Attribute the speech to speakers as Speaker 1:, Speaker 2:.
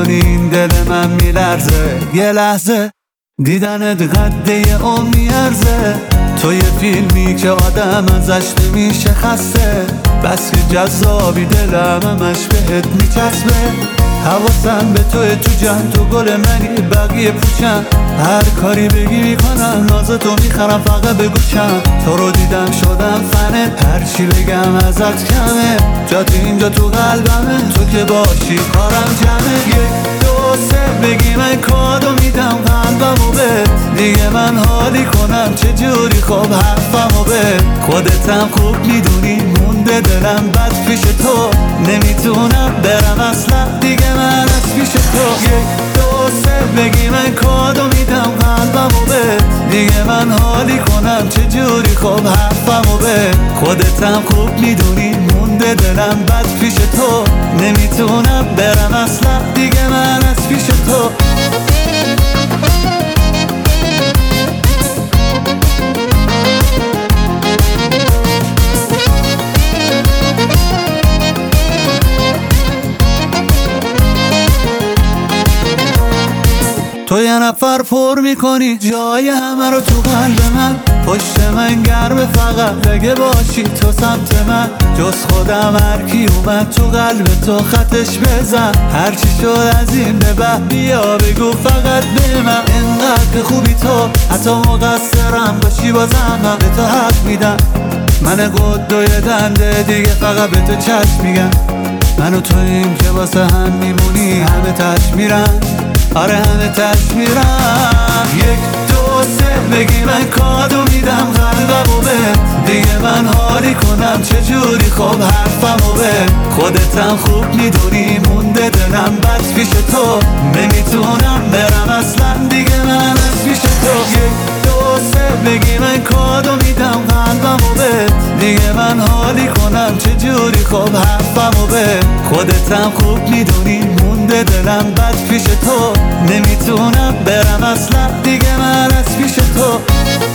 Speaker 1: میکنی این دل من میلرزه. یه لحظه دیدنت قده اون میارزه. تو یه فیلمی که آدم ازش نمیشه خسته، بس که جذابی دلم همش بهت میچسبه. حواسم به توی تو جمع، تو گل منی بقیه پوچن. هر کاری بگی میکنم، نازتو میخرم فقط بگوشم. تو رو دیدم شدم فنت، هر چی بگم ازت کمه. جات اینجا تو قلبمه، تو که باشی کارم جمعه. یک دو سه بگی من کادو میدم قلبمو بهت. دیگه من حالی کنم چجوری خوب حرفمو بهت. خودتم خوب میدونی مونده دلم بد پیش تو. نمیتونم برم اصلا دیگه من از پیش تو. یک دو سه بگی من کادو میدم قلبمو بهت. دیگه من حالی کنم چجوری خوب حرفمو بهت. خودتم خوب میدونی مونده دلم بد پیش تو. نمیتونم برم اصلا دیگه من از پیش تو. تو یه نفر پر میکنی جای همه رو تو قلب من. پشت من گرمه فقط اگه باشی تو سمت من. جز خودم هر کی اومد تو قلب تو خطش بزن. هرچی شد از این به بعد بیا بگو فقط به من. انقدر خوبی تو حتی مقصرم باشی بازم من به تو حق میدم. من قدوی دنده دیگه فقط به تو چشم میگم. من و تویم که واسه هم میمونی همه تش میرن. آره همه تش میرن. یک دو سه بگی من کادو میدم قلبمو بهت. دیگه من حالی کنم چجوری خوب حرفمو بهت. خودتم خوب میدونی مونده دلم بد پیش تو. نمیتونم برم اصلا دیگه من از پیش تو. یک دو سه بگی من کادو میدم قلبمو بهت. دیگه من حالی کنم چجوری خوب حرفمو بهت. خودتم خوب میدونی مونده دلم بد پیش تو. نمیتونم برم اصلا دیگه من از پیش تو.